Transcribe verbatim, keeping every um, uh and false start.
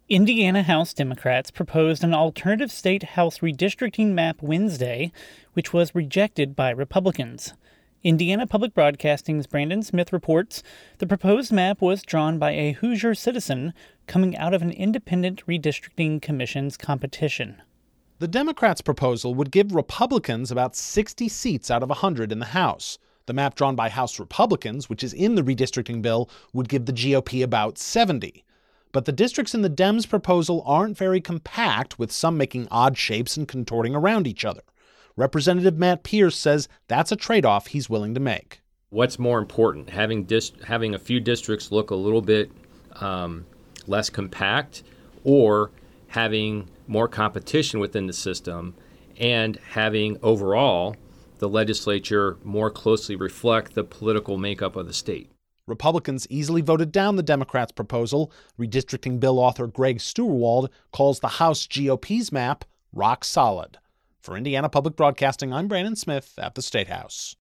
Indiana House Democrats proposed an alternative state House redistricting map Wednesday, which was rejected by Republicans. Indiana Public Broadcasting's Brandon Smith reports the proposed map was drawn by a Hoosier citizen coming out of an independent redistricting commission's competition. The Democrats' proposal would give Republicans about sixty seats out of one hundred in the House. The map drawn by House Republicans, which is in the redistricting bill, would give the G O P about seventy. But the districts in the Dems' proposal aren't very compact, with some making odd shapes and contorting around each other. Representative Matt Pierce says that's a trade-off he's willing to make. What's more important, having dis- having a few districts look a little bit um, less compact, or having more competition within the system and having overall the legislature more closely reflect the political makeup of the state? Republicans easily voted down the Democrats' proposal. Redistricting bill author Greg Steuerwald calls the House G O P's map rock solid. For Indiana Public Broadcasting, I'm Brandon Smith at the State House.